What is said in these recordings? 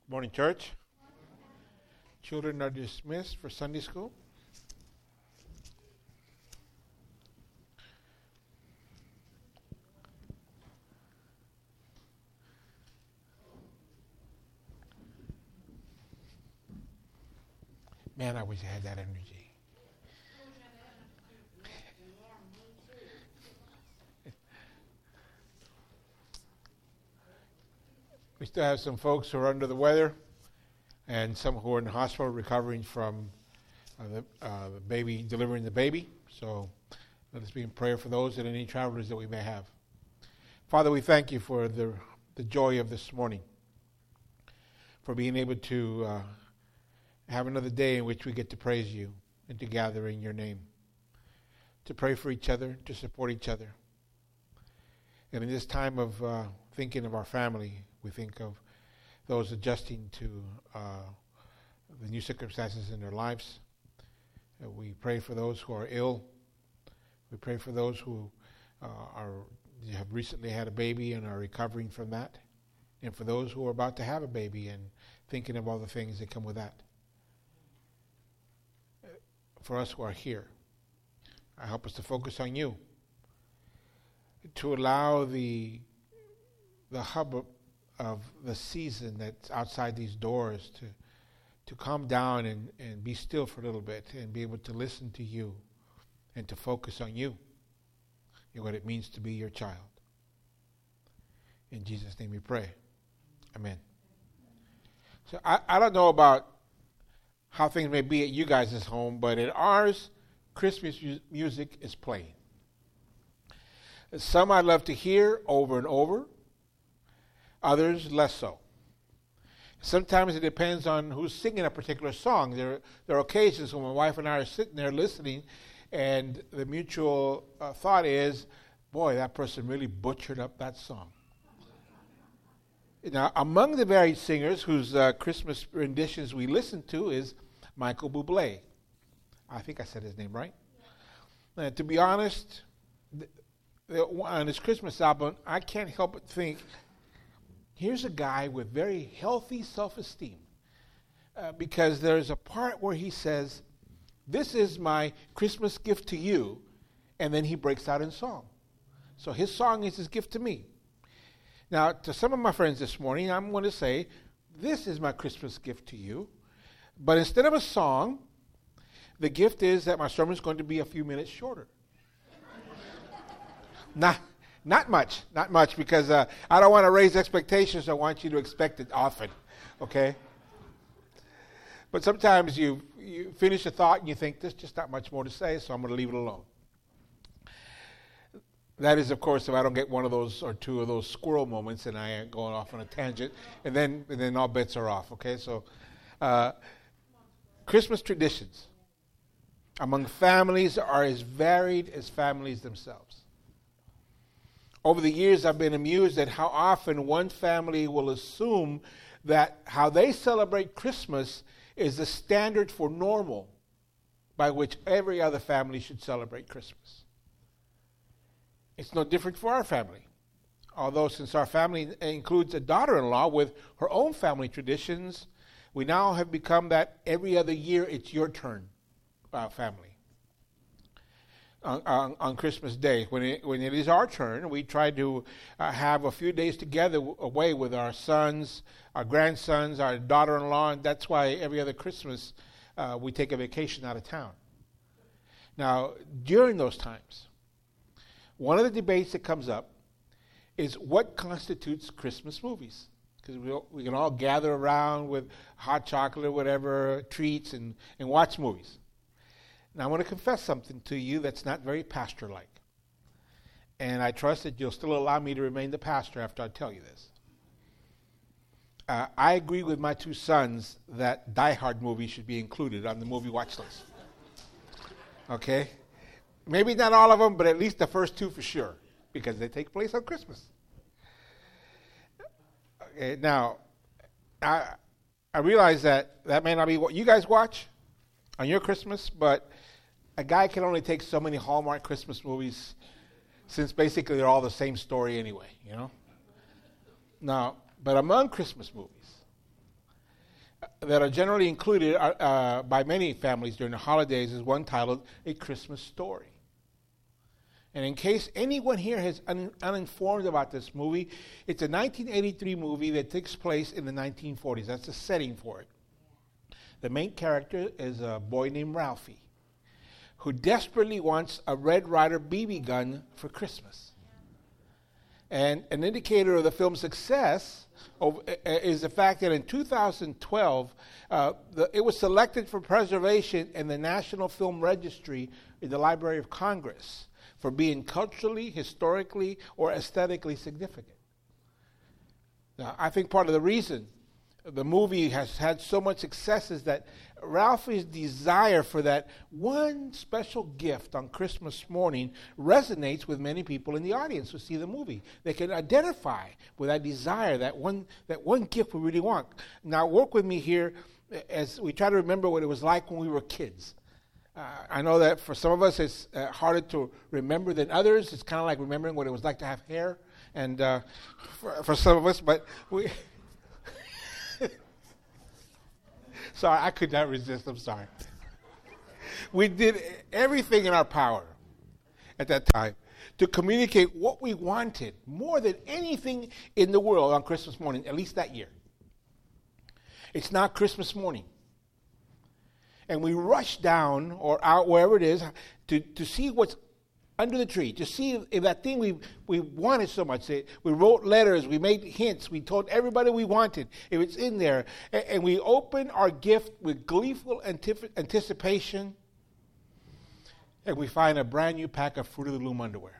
Morning, church. Children are dismissed for Sunday school. Man, I wish I had that energy. We still have some folks who are under the weather and some who are in the hospital recovering from the baby, delivering the baby. So let us be in prayer for those and any travelers that we may have. Father, we thank you for the joy of this morning, for being able to have another day in which we get to praise you and to gather in your name, to pray for each other, to support each other. And in this time of thinking of our family, we think of those adjusting to the new circumstances in their lives. We pray for those who are ill. We pray for those who have recently had a baby and are recovering from that. And for those who are about to have a baby and thinking of all the things that come with that. For us who are here, help us to focus on you, to allow the hubbub of the season that's outside these doors to calm down and be still for a little bit and be able to listen to you and to focus on you and what it means to be your child. In Jesus' name we pray. Amen. So I don't know about how things may be at you guys' home, but at ours, Christmas music is playing. Some I love to hear over and over, others less so. Sometimes it depends on who's singing a particular song. There are occasions when my wife and I are sitting there listening, and the mutual thought is, boy, that person really butchered up that song. Now, among the varied singers whose Christmas renditions we listen to is Michael Bublé. I think I said his name right. To be honest, on his Christmas album, I can't help but think, here's a guy with very healthy self-esteem. Because there's a part where he says, this is my Christmas gift to you, and then he breaks out in song. So his song is his gift to me. Now, to some of my friends this morning, I'm going to say, this is my Christmas gift to you. But instead of a song, the gift is that my sermon is going to be a few minutes shorter. Not much, because I don't want to raise expectations. I want you to expect it often, okay? But sometimes you finish a thought and you think, there's just not much more to say, so I'm going to leave it alone. That is, of course, if I don't get one of those or two of those squirrel moments and I am going off on a tangent, and then all bets are off, okay? So Christmas traditions among families are as varied as families themselves. Over the years, I've been amused at how often one family will assume that how they celebrate Christmas is the standard for normal by which every other family should celebrate Christmas. It's no different for our family. Although since our family includes a daughter-in-law with her own family traditions, we now have become that every other year it's your turn family. On Christmas Day, when it is our turn, we try to have a few days together away with our sons, our grandsons, our daughter-in-law, and that's why every other Christmas we take a vacation out of town. Now, during those times, one of the debates that comes up is what constitutes Christmas movies. Because we can all gather around with hot chocolate or whatever, treats, and watch movies. Now, I want to confess something to you that's not very pastor-like. And I trust that you'll still allow me to remain the pastor after I tell you this. I agree with my two sons that Die Hard movies should be included on the movie watch list. Okay? Maybe not all of them, but at least the first two for sure, because they take place on Christmas. Okay, now, I realize that may not be what you guys watch on your Christmas, but a guy can only take so many Hallmark Christmas movies since basically they're all the same story anyway, you know? Now, but among Christmas movies, that are generally included by many families during the holidays is one titled A Christmas Story. And in case anyone here is uninformed about this movie, it's a 1983 movie that takes place in the 1940s. That's the setting for it. The main character is a boy named Ralphie, who desperately wants a Red Ryder BB gun for Christmas. And an indicator of the film's success is the fact that in 2012, it was selected for preservation in the National Film Registry in the Library of Congress for being culturally, historically, or aesthetically significant. Now, I think part of the reason the movie has had so much success is that Ralphie's desire for that one special gift on Christmas morning resonates with many people in the audience who see the movie. They can identify with that desire, that one gift we really want. Now, work with me here as we try to remember what it was like when we were kids. I know that for some of us it's harder to remember than others. It's kind of like remembering what it was like to have hair, and for some of us, but we. Sorry, I could not resist. I'm sorry. We did everything in our power at that time to communicate what we wanted more than anything in the world on Christmas morning, at least that year. It's now Christmas morning. And we rush down or out, wherever it is, to see what's under the tree, to see if that thing we wanted so much. We wrote letters, we made hints, we told everybody we wanted, if it's in there. And we open our gift with gleeful anticipation, and we find a brand new pack of Fruit of the Loom underwear.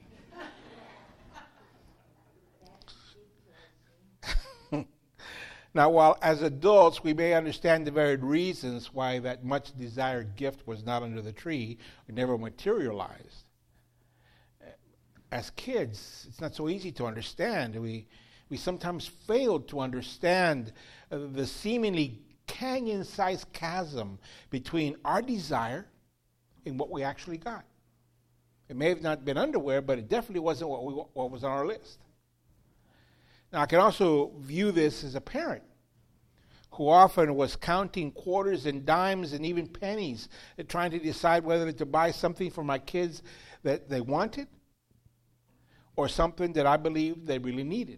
Now, while as adults we may understand the varied reasons why that much desired gift was not under the tree or never materialized, as kids, it's not so easy to understand. We sometimes fail to understand the seemingly canyon-sized chasm between our desire and what we actually got. It may have not been underwear, but it definitely wasn't what was on our list. Now, I can also view this as a parent who often was counting quarters and dimes and even pennies and trying to decide whether to buy something for my kids that they wanted or something that I believed they really needed.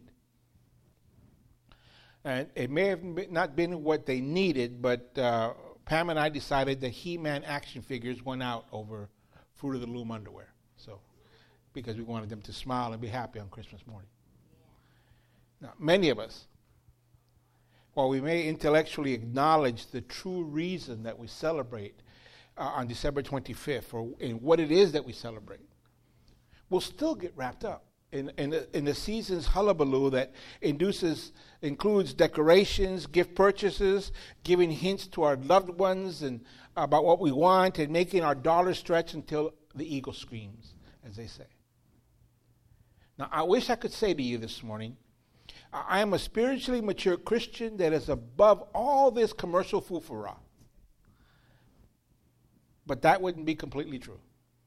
And it may have not been what they needed, but Pam and I decided that He-Man action figures went out over Fruit of the Loom underwear. So, because we wanted them to smile and be happy on Christmas morning. Now, many of us, while we may intellectually acknowledge the true reason that we celebrate on December 25th, or in what it is that we celebrate, we'll still get wrapped up in the season's hullabaloo that includes decorations, gift purchases, giving hints to our loved ones and about what we want, and making our dollar stretch until the eagle screams, as they say. Now, I wish I could say to you this morning, I am a spiritually mature Christian that is above all this commercial foo-for-rah. But that wouldn't be completely true.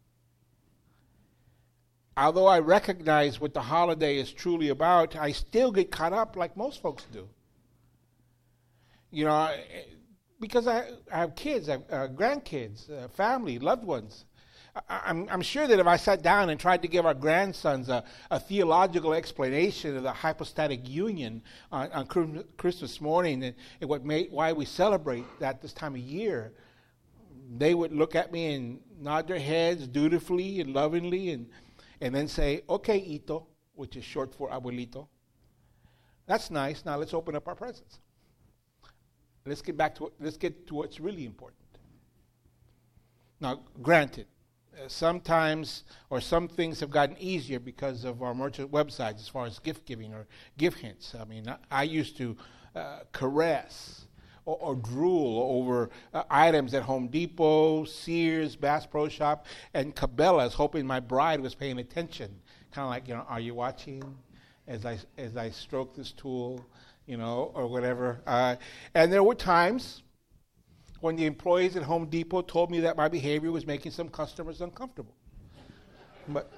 Although I recognize what the holiday is truly about, I still get caught up like most folks do. You know, because I have kids, I have grandkids, family, loved ones. I'm sure that if I sat down and tried to give our grandsons a theological explanation of the hypostatic union on Christmas morning and why we celebrate that this time of year, they would look at me and nod their heads dutifully and lovingly and then say, "Okay, Ito," which is short for abuelito. That's nice. Now let's open up our presents. Let's get to what's really important. Now, granted, sometimes or some things have gotten easier because of our merchant websites as far as gift giving or gift hints. I mean, I used to caress or drool over items at Home Depot, Sears, Bass Pro Shop, and Cabela's, hoping my bride was paying attention. Kind of like, are you watching as I stroke this tool, or whatever. And there were times when the employees at Home Depot told me that my behavior was making some customers uncomfortable. But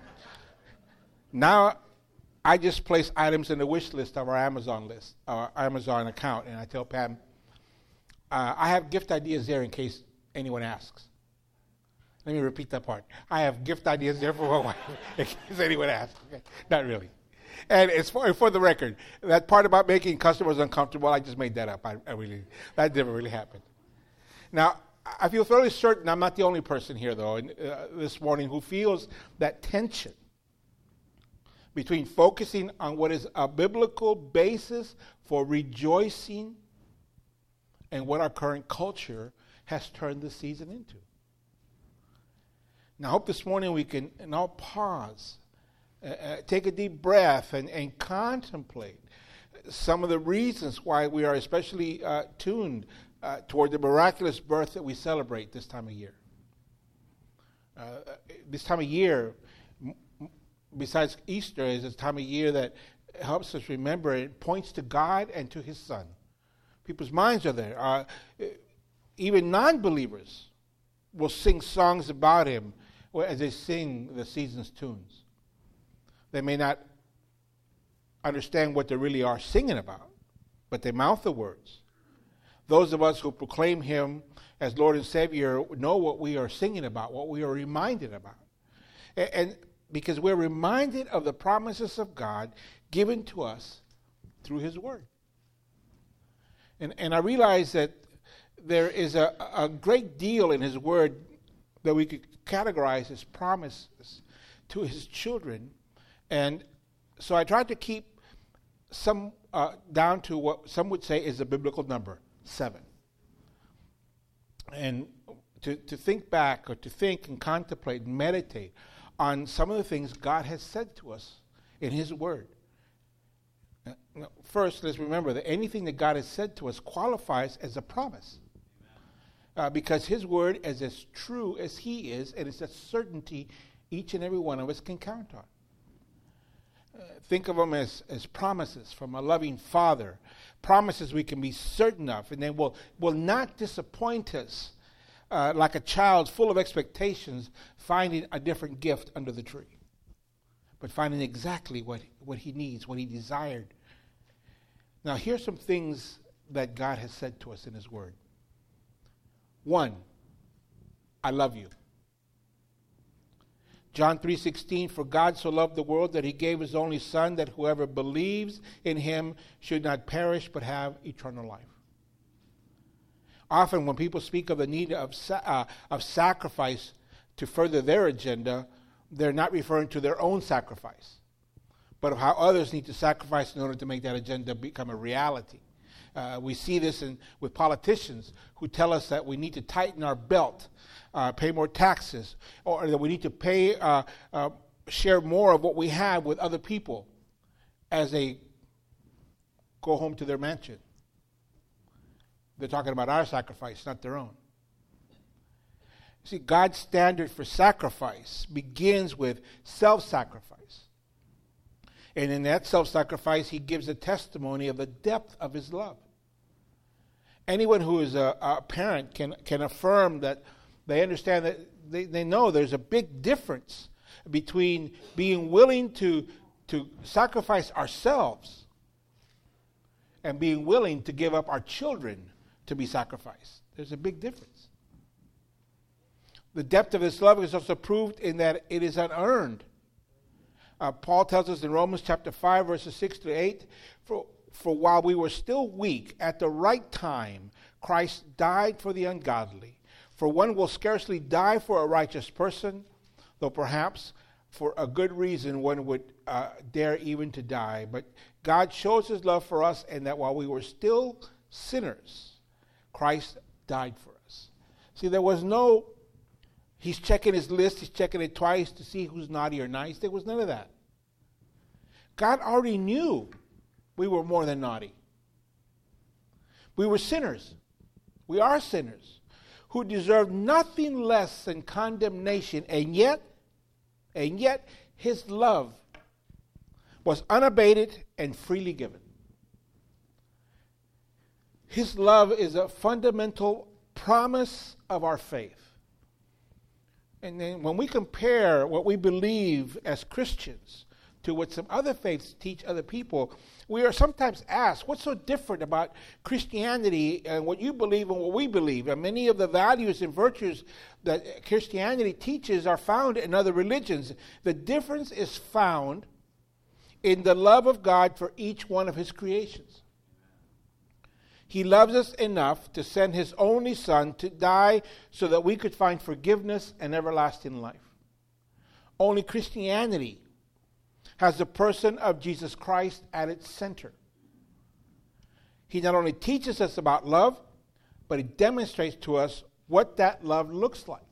now I just place items in the wish list of our Amazon account, and I tell Pam, I have gift ideas there in case anyone asks. Let me repeat that part. I have gift ideas there for my wife in case anyone asks. Okay. Not really. And it's for the record, that part about making customers uncomfortable, I just made that up. That never really happened. Now, I feel fairly certain I'm not the only person here, though, this morning who feels that tension between focusing on what is a biblical basis for rejoicing and what our current culture has turned the season into. Now, I hope this morning we can all pause, take a deep breath, and contemplate some of the reasons why we are especially tuned toward the miraculous birth that we celebrate this time of year. This time of year, besides Easter, is a time of year that helps us remember. It points to God and to His Son. People's minds are there. Even non-believers will sing songs about Him as they sing the season's tunes. They may not understand what they really are singing about, but they mouth the words. Those of us who proclaim Him as Lord and Savior know what we are singing about, what we are reminded about. And because we're reminded of the promises of God given to us through His Word. And I realize that there is a great deal in His Word that we could categorize as promises to His children. And so I tried to keep some down to what some would say is a biblical number, 7. And to think back, or to think and contemplate and meditate on some of the things God has said to us in His Word. Now, first, let's remember that anything that God has said to us qualifies as a promise. Because His Word is as true as He is, and it's a certainty each and every one of us can count on. Think of them as promises from a loving Father, promises we can be certain of, and they will not disappoint us like a child full of expectations finding a different gift under the tree, but finding exactly what he needs, what he desired. Now, here's some things that God has said to us in His Word. 1, I love you. John 3:16, for God so loved the world that He gave His only Son, that whoever believes in Him should not perish but have eternal life. Often when people speak of the need of sacrifice to further their agenda, they're not referring to their own sacrifice, but of how others need to sacrifice in order to make that agenda become a reality. We see this with politicians who tell us that we need to tighten our belt, pay more taxes, or that we need to share more of what we have with other people as they go home to their mansion. They're talking about our sacrifice, not their own. See, God's standard for sacrifice begins with self-sacrifice. And in that self-sacrifice, He gives a testimony of the depth of His love. Anyone who is a parent can affirm that they understand that they know there's a big difference between being willing to sacrifice ourselves and being willing to give up our children to be sacrificed. There's a big difference. The depth of His love is also proved in that it is unearned. Paul tells us in Romans chapter 5, verses 6 to 8, for while we were still weak, at the right time, Christ died for the ungodly. For one will scarcely die for a righteous person, though perhaps for a good reason one would dare even to die. But God shows His love for us, and that while we were still sinners, Christ died for us. See, there was no, He's checking His list, He's checking it twice to see who's naughty or nice. There was none of that. God already knew we were more than naughty. We were sinners. We are sinners who deserve nothing less than condemnation, and yet His love was unabated and freely given. His love is a fundamental promise of our faith. And then when we compare what we believe as Christians to what some other faiths teach other people, we are sometimes asked, what's so different about Christianity and what you believe and what we believe? And many of the values and virtues that Christianity teaches are found in other religions. The difference is found in the love of God for each one of his creations. He loves us enough to send his only Son to die so that we could find forgiveness and everlasting life. Only Christianity has the person of Jesus Christ at its center. He not only teaches us about love, but he demonstrates to us what that love looks like.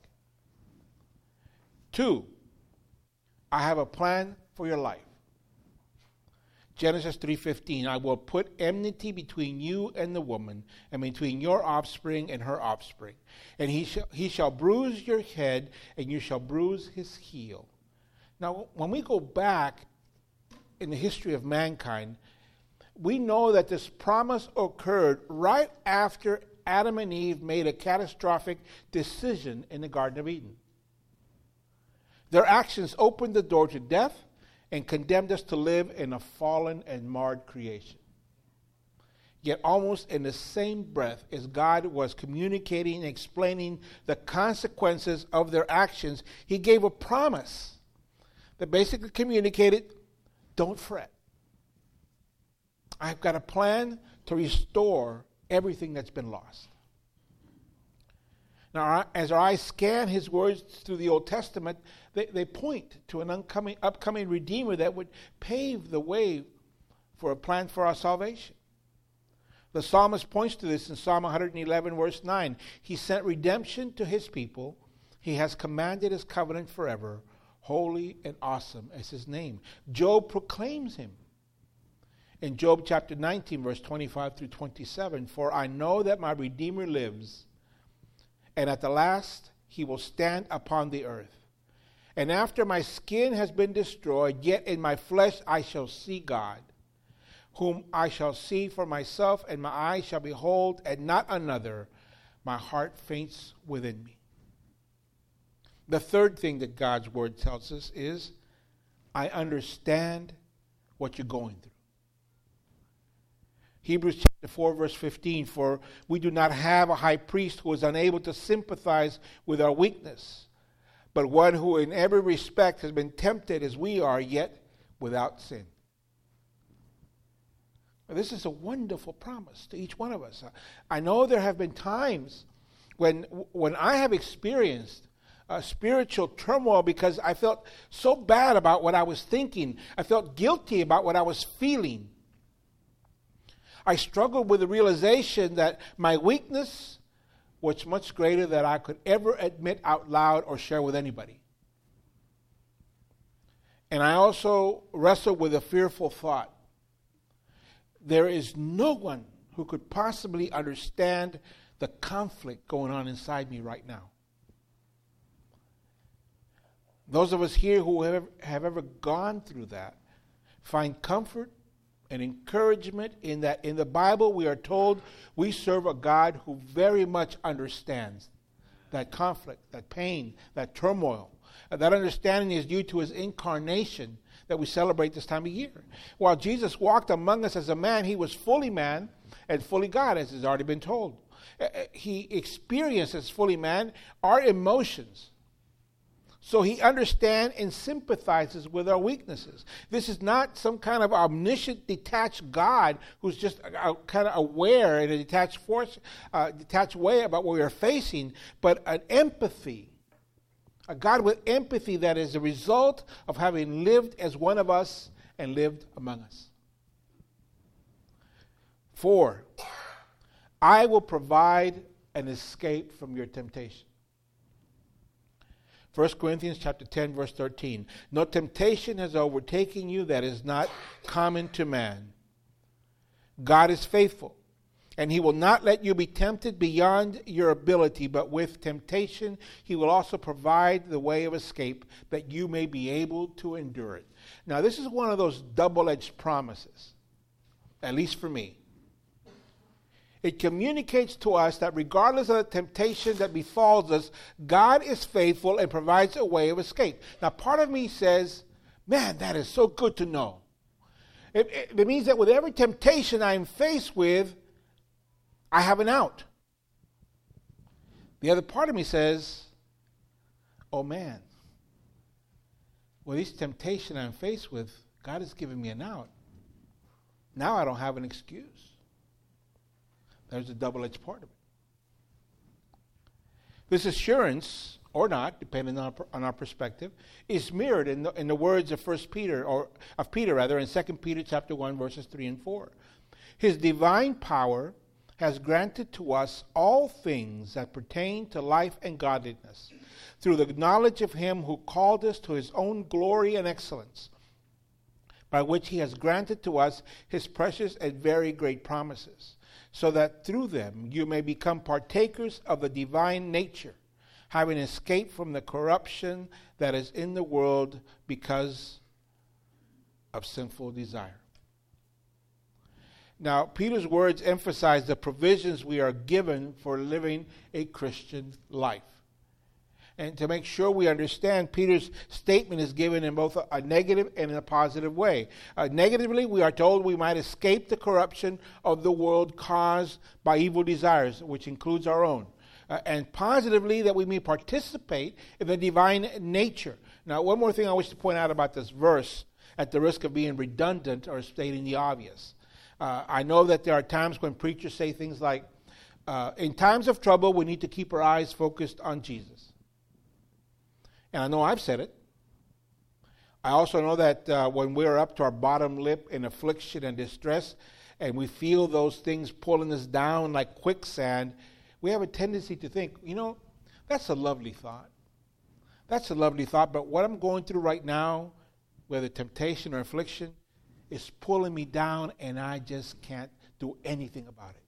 2, I have a plan for your life. Genesis 3:15, I will put enmity between you and the woman, and between your offspring and her offspring. And he shall bruise your head, and you shall bruise his heel. Now, when we go back in the history of mankind, we know that this promise occurred right after Adam and Eve made a catastrophic decision in the Garden of Eden. Their actions opened the door to death and condemned us to live in a fallen and marred creation. Yet almost in the same breath as God was communicating and explaining the consequences of their actions, he gave a promise that basically communicated, don't fret. I've got a plan to restore everything that's been lost. Now, as our eyes scan his words through the Old Testament, they point to an upcoming Redeemer that would pave the way for a plan for our salvation. The psalmist points to this in Psalm 111, verse 9. He sent redemption to his people. He has commanded his covenant forever. Holy and awesome is his name. Job proclaims him. In Job chapter 19, verse 25 through 27, for I know that my Redeemer lives, and at the last he will stand upon the earth. And after my skin has been destroyed, yet in my flesh I shall see God, whom I shall see for myself, and my eyes shall behold, and not another. My heart faints within me. The third thing that God's word tells us is, I understand what you're going through. Hebrews chapter 4, verse 15, for we do not have a high priest who is unable to sympathize with our weakness, but one who in every respect has been tempted as we are, yet without sin. Now, this is a wonderful promise to each one of us. I know there have been times when I have experienced spiritual turmoil because I felt so bad about what I was thinking. I felt guilty about what I was feeling. I struggled with the realization that my weakness was much greater than I could ever admit out loud or share with anybody. And I also wrestled with a fearful thought. There is no one who could possibly understand the conflict going on inside me right now. Those of us here who have ever gone through that find comfort and encouragement in that in the Bible we are told we serve a God who very much understands that conflict, that pain, that turmoil. That understanding is due to his incarnation that we celebrate this time of year. While Jesus walked among us as a man, he was fully man and fully God, as has already been told. He experienced as fully man our emotions. So he understands and sympathizes with our weaknesses. This is not some kind of omniscient, detached God who's just kind of aware in a detached way about what we are facing, but an empathy. A God with empathy that is a result of having lived as one of us and lived among us. 4, I will provide an escape from your temptation. 1 Corinthians chapter 10, verse 13. No temptation has overtaken you that is not common to man. God is faithful, and he will not let you be tempted beyond your ability, but with temptation he will also provide the way of escape that you may be able to endure it. Now, this is one of those double-edged promises, at least for me. It communicates to us that regardless of the temptation that befalls us, God is faithful and provides a way of escape. Now, part of me says, Man, that is so good to know. It means that with every temptation I'm faced with, I have an out. The other part of me says, oh man, with each temptation I'm faced with, God has given me an out. Now I don't have an excuse. There's a double-edged part of it. This assurance, or not, depending on our perspective, is mirrored in the words of Peter in 2 Peter chapter 1, verses 3 and 4. His divine power has granted to us all things that pertain to life and godliness, through the knowledge of him who called us to his own glory and excellence, by which he has granted to us his precious and very great promises, so that through them you may become partakers of the divine nature, having escaped from the corruption that is in the world because of sinful desire. Now, Peter's words emphasize the provisions we are given for living a Christian life. And to make sure we understand, Peter's statement is given in both a negative and in a positive way. Negatively, we are told we might escape the corruption of the world caused by evil desires, which includes our own. And positively, that we may participate in the divine nature. Now, one more thing I wish to point out about this verse, at the risk of being redundant or stating the obvious. I know that there are times when preachers say things like, in times of trouble, we need to keep our eyes focused on Jesus. And I know I've said it. I also know that when we're up to our bottom lip in affliction and distress, and we feel those things pulling us down like quicksand, we have a tendency to think, that's a lovely thought. That's a lovely thought, but what I'm going through right now, whether temptation or affliction, is pulling me down, and I just can't do anything about it.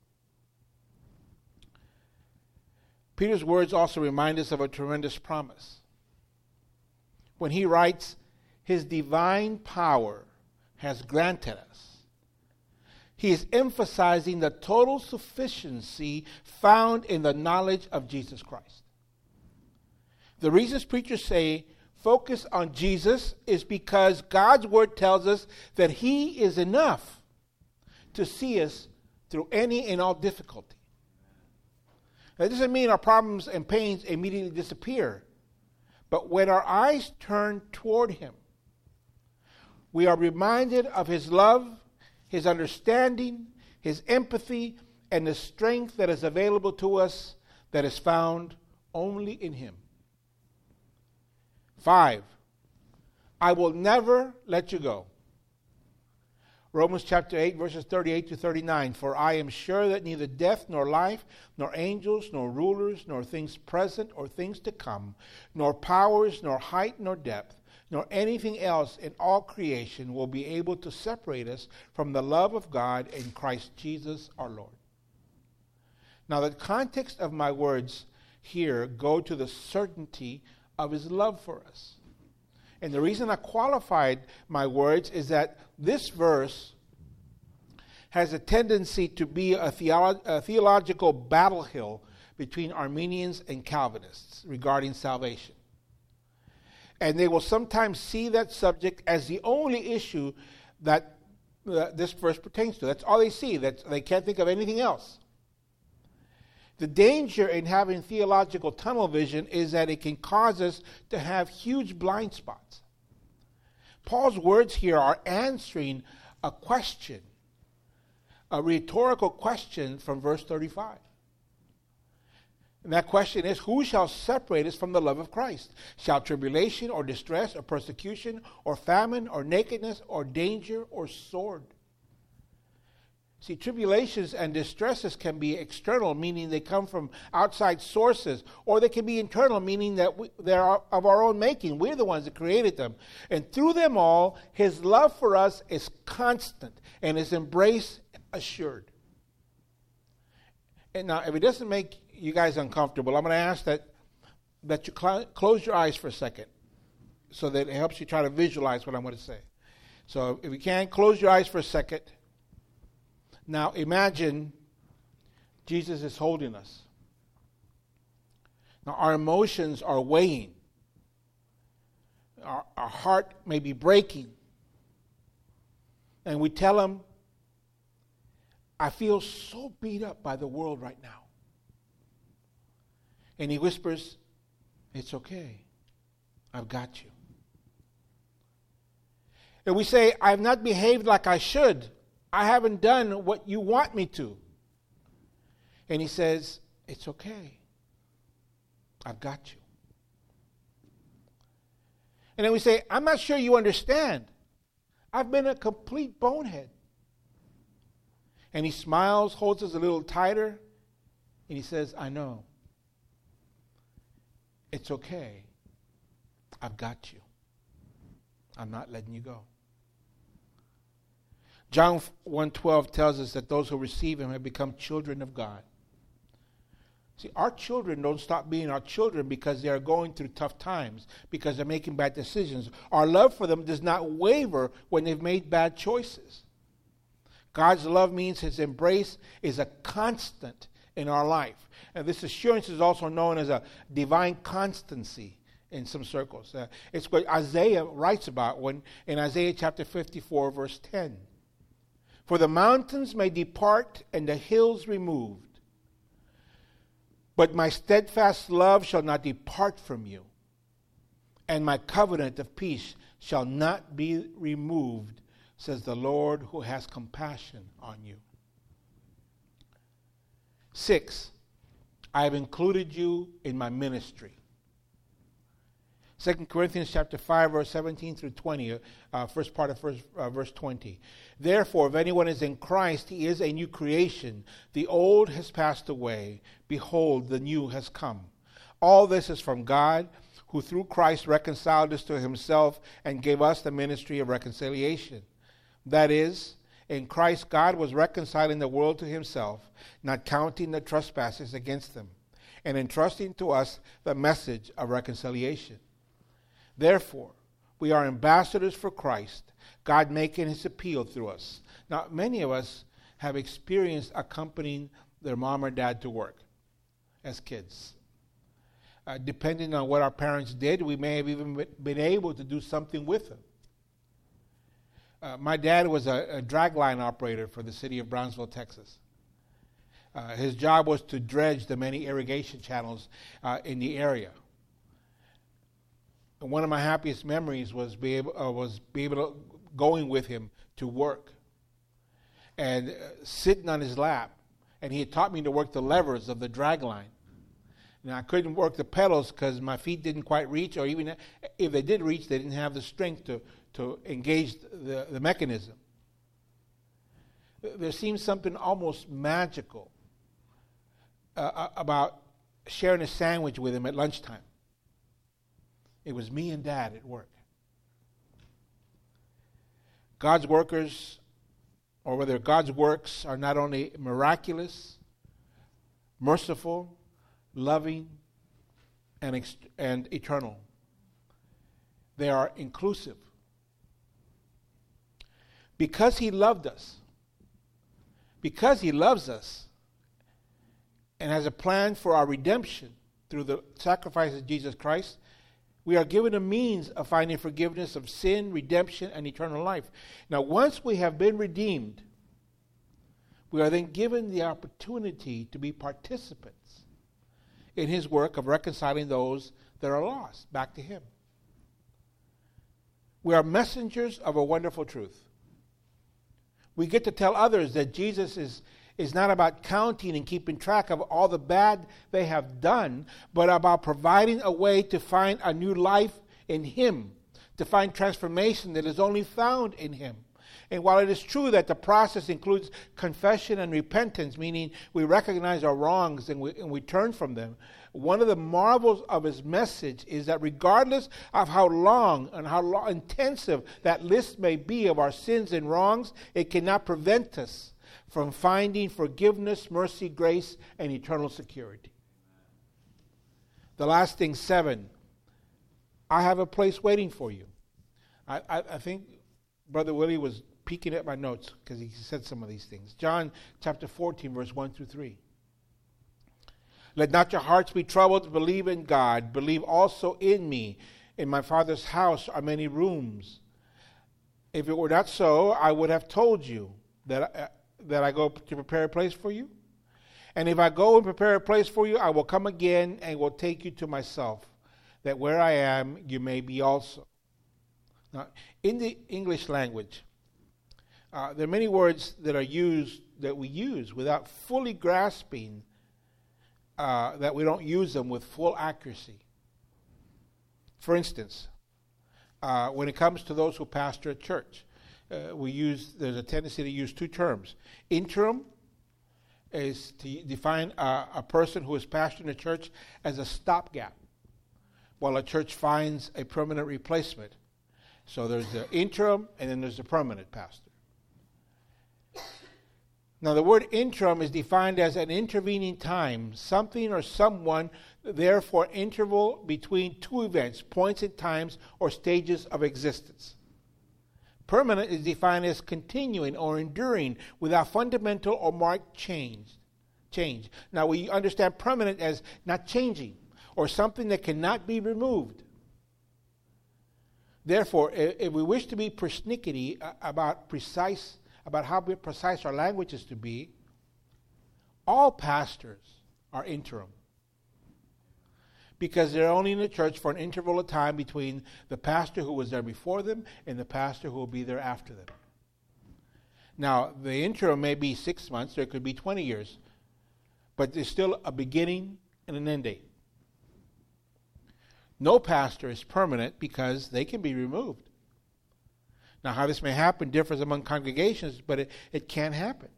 Peter's words also remind us of a tremendous promise. When he writes, his divine power has granted us, he is emphasizing the total sufficiency found in the knowledge of Jesus Christ. The reasons preachers say focus on Jesus is because God's word tells us that he is enough to see us through any and all difficulty. That doesn't mean our problems and pains immediately disappear. But when our eyes turn toward him, we are reminded of his love, his understanding, his empathy, and the strength that is available to us that is found only in him. 5, I will never let you go. Romans chapter 8, verses 38 to 39. For I am sure that neither death, nor life, nor angels, nor rulers, nor things present or things to come, nor powers, nor height, nor depth, nor anything else in all creation will be able to separate us from the love of God in Christ Jesus our Lord. Now, the context of my words here go to the certainty of his love for us. And the reason I qualified my words is that this verse has a tendency to be a theological battle hill between Arminians and Calvinists regarding salvation. And they will sometimes see that subject as the only issue that this verse pertains to. That's all they see. They can't think of anything else. The danger in having theological tunnel vision is that it can cause us to have huge blind spots. Paul's words here are answering a question, a rhetorical question from verse 35. And that question is, who shall separate us from the love of Christ? Shall tribulation or distress or persecution or famine or nakedness or danger or sword? See, tribulations and distresses can be external, meaning they come from outside sources, or they can be internal, meaning that they are of our own making. We're the ones that created them. And through them all, his love for us is constant and his embrace assured. And now, if it doesn't make you guys uncomfortable, I'm going to ask that you close your eyes for a second so that it helps you try to visualize what I'm going to say. So if you can, close your eyes for a second. Now imagine Jesus is holding us. Now our emotions are weighing. our heart may be breaking. And we tell him, I feel so beat up by the world right now. And he whispers, it's okay. I've got you. And we say, I've not behaved like I should. I haven't done what you want me to. And he says, it's okay. I've got you. And then we say, I'm not sure you understand. I've been a complete bonehead. And he smiles, holds us a little tighter, and he says, I know. It's okay. I've got you. I'm not letting you go. John 1:12 tells us that those who receive him have become children of God. See, our children don't stop being our children because they are going through tough times, because they're making bad decisions. Our love for them does not waver when they've made bad choices. God's love means his embrace is a constant in our life. And this assurance is also known as a divine constancy in some circles. It's what Isaiah writes about when in Isaiah chapter 54, verse 10. For the mountains may depart and the hills removed, but my steadfast love shall not depart from you, and my covenant of peace shall not be removed, says the Lord who has compassion on you. 6, I have included you in my ministry. 2 Corinthians chapter 5, verse 17 through 20, first part of verse 20. Therefore, if anyone is in Christ, he is a new creation. The old has passed away. Behold, the new has come. All this is from God, who through Christ reconciled us to himself and gave us the ministry of reconciliation. That is, in Christ God was reconciling the world to himself, not counting the trespasses against them, and entrusting to us the message of reconciliation. Therefore, we are ambassadors for Christ, God making his appeal through us. Now, many of us have experienced accompanying their mom or dad to work as kids. Depending on what our parents did, we may have even been able to do something with them. My dad was a dragline operator for the city of Brownsville, Texas. His job was to dredge the many irrigation channels in the area. And one of my happiest memories was going with him to work and sitting on his lap. And he had taught me to work the levers of the drag line. Now, I couldn't work the pedals because my feet didn't quite reach, or even if they did reach, they didn't have the strength to engage the mechanism. There seems something almost magical about sharing a sandwich with him at lunchtime. It was me and Dad at work. God's workers, or whether God's works, are not only miraculous, merciful, loving, and eternal. They are inclusive. Because he loved us, because he loves us, and has a plan for our redemption through the sacrifice of Jesus Christ, we are given a means of finding forgiveness of sin, redemption, and eternal life. Now, once we have been redeemed, we are then given the opportunity to be participants in his work of reconciling those that are lost back to him. We are messengers of a wonderful truth. We get to tell others that Jesus is not about counting and keeping track of all the bad they have done, but about providing a way to find a new life in him, to find transformation that is only found in him. And while it is true that the process includes confession and repentance, meaning we recognize our wrongs and we turn from them, one of the marvels of his message is that regardless of how long and how intensive that list may be of our sins and wrongs, it cannot prevent us from finding forgiveness, mercy, grace, and eternal security. The last thing, 7, I have a place waiting for you. I think Brother Willie was peeking at my notes because he said some of these things. John chapter 14, verse 1 through 3. Let not your hearts be troubled. Believe in God. Believe also in me. In my Father's house are many rooms. If it were not so, I would have told you that I go to prepare a place for you. And if I go and prepare a place for you, I will come again and will take you to myself, that where I am, you may be also. Now, in the English language, there are many words that we use without fully grasping that we don't use them with full accuracy. For instance, when it comes to those who pastor a church, there's a tendency to use two terms. Interim is to define a person who is pastoring a church as a stopgap while a church finds a permanent replacement. So there's the interim and then there's the permanent pastor. Now the word interim is defined as an intervening time, something or someone there for an interval between two events, points in times or stages of existence. Permanent is defined as continuing or enduring without fundamental or marked change. Now we understand permanent as not changing or something that cannot be removed. Therefore, if we wish to be persnickety about how precise our language is to be, all pastors are interim. Because they're only in the church for an interval of time between the pastor who was there before them and the pastor who will be there after them. Now, the interim may be 6 months, or it could be 20 years, but there's still a beginning and an end date. No pastor is permanent because they can be removed. Now, how this may happen differs among congregations, but it can happen.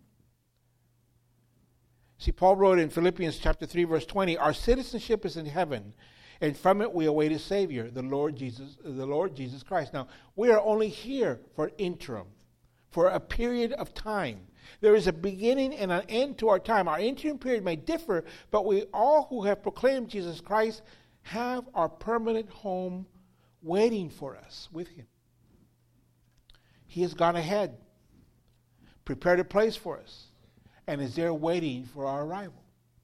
See, Paul wrote in Philippians chapter 3, verse 20, our citizenship is in heaven, and from it we await a Savior, the Lord Jesus Christ. Now, we are only here for an interim, for a period of time. There is a beginning and an end to our time. Our interim period may differ, but we all who have proclaimed Jesus Christ have our permanent home waiting for us with Him. He has gone ahead, prepared a place for us, and is there waiting for our arrival.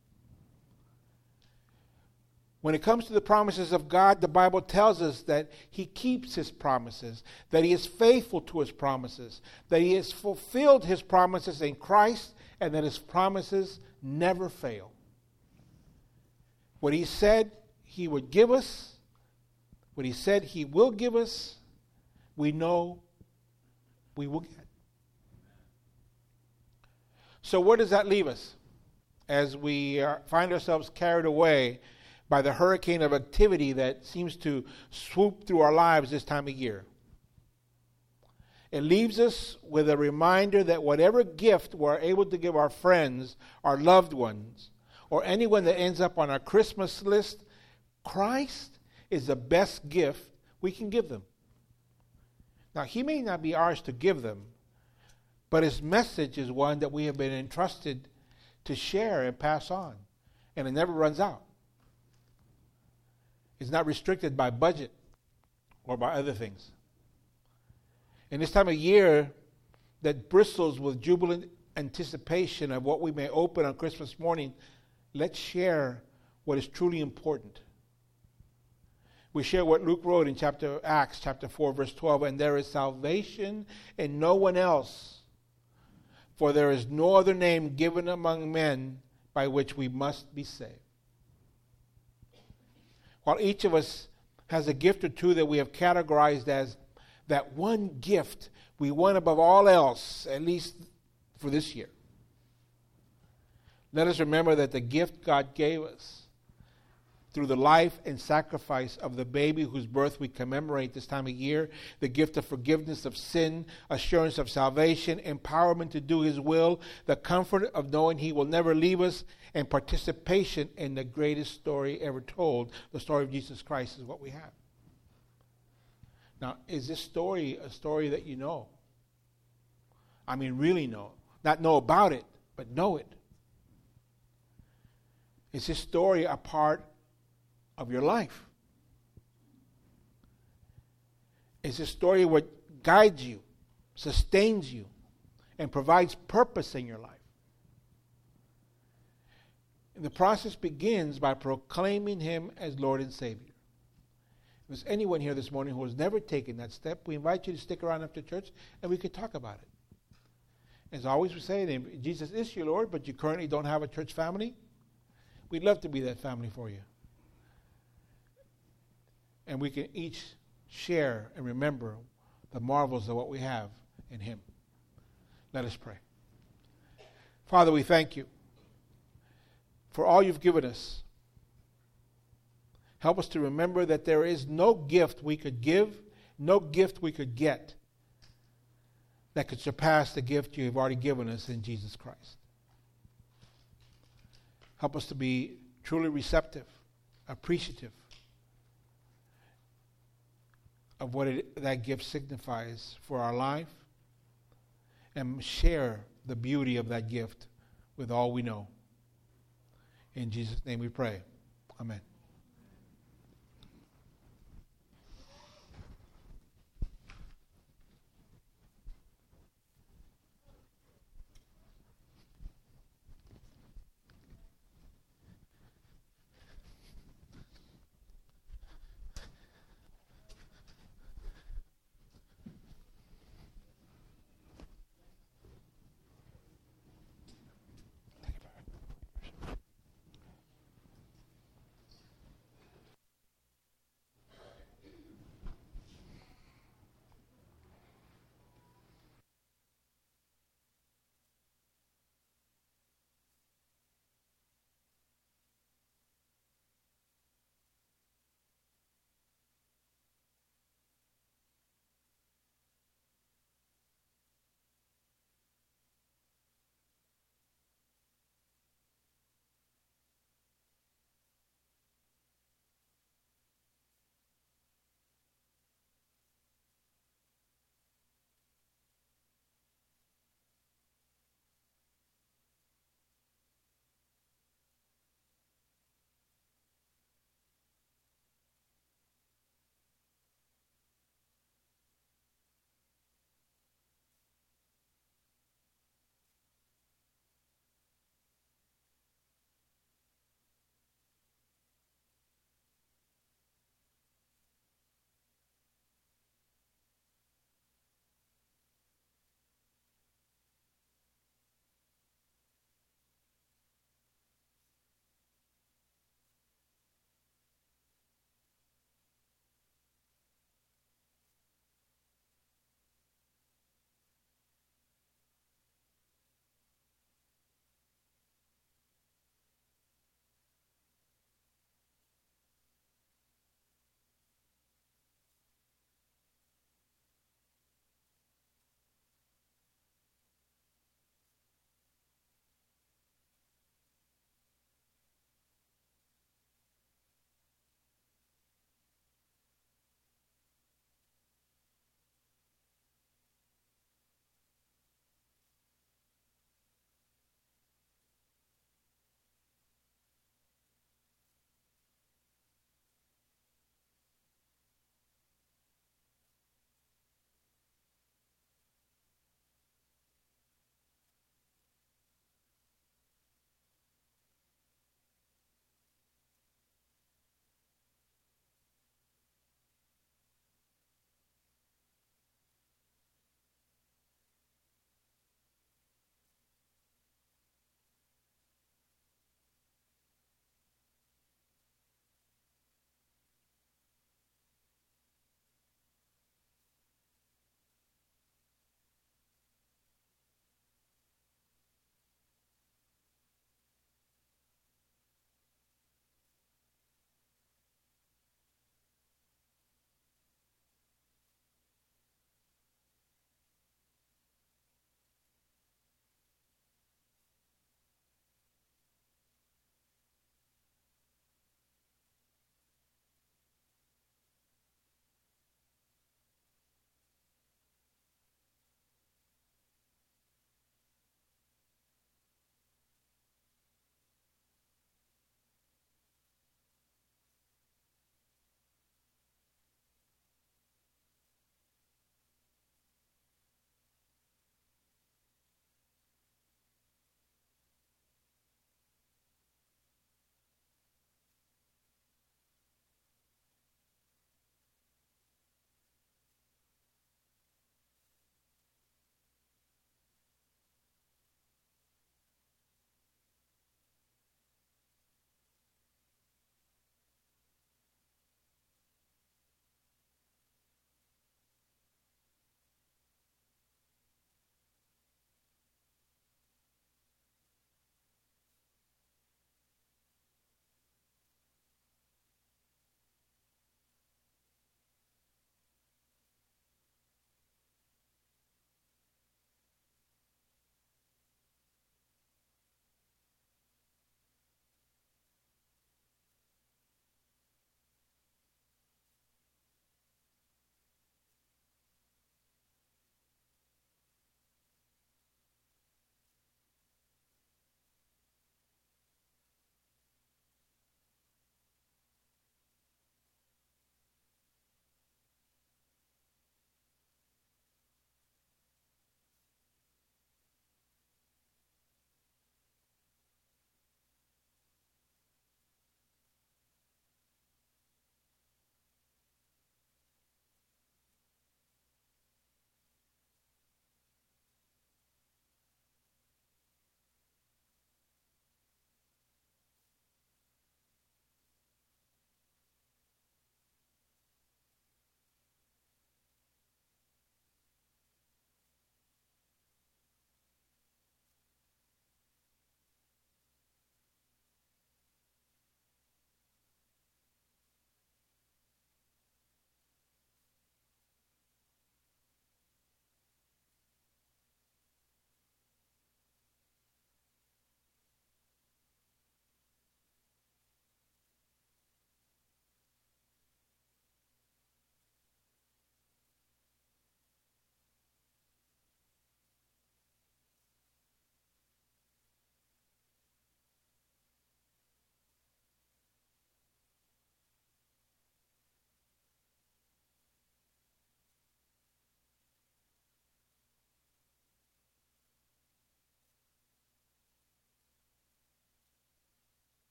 When it comes to the promises of God, the Bible tells us that He keeps His promises, that He is faithful to His promises, that He has fulfilled His promises in Christ, and that His promises never fail. What He said He would give us, what He said He will give us, we know we will get. So where does that leave us as we find ourselves carried away by the hurricane of activity that seems to swoop through our lives this time of year? It leaves us with a reminder that whatever gift we're able to give our friends, our loved ones, or anyone that ends up on our Christmas list, Christ is the best gift we can give them. Now, He may not be ours to give them, but His message is one that we have been entrusted to share and pass on, and it never runs out. It's not restricted by budget or by other things. In this time of year that bristles with jubilant anticipation of what we may open on Christmas morning, let's share what is truly important. We share what Luke wrote in Acts chapter 4, verse 12, and there is salvation in no one else, for there is no other name given among men by which we must be saved. While each of us has a gift or two that we have categorized as that one gift we want above all else, at least for this year, let us remember that the gift God gave us through the life and sacrifice of the baby whose birth we commemorate this time of year, the gift of forgiveness of sin, assurance of salvation, empowerment to do His will, the comfort of knowing He will never leave us, and participation in the greatest story ever told, the story of Jesus Christ, is what we have. Now, is this story a story that you know? I mean, really know. Not know about it, but know it. Is this story a part of your life? Is this story what guides you, sustains you, and provides purpose in your life? And the process begins by proclaiming Him as Lord and Savior. If there's anyone here this morning who has never taken that step, we invite you to stick around after church and we could talk about it. As always we say, Jesus is your Lord, but you currently don't have a church family. We'd love to be that family for you. And we can each share and remember the marvels of what we have in Him. Let us pray. Father, we thank you for all you've given us. Help us to remember that there is no gift we could give, no gift we could get that could surpass the gift you have already given us in Jesus Christ. Help us to be truly receptive, appreciative of what that gift signifies for our life, and share the beauty of that gift with all we know. In Jesus' name we pray. Amen.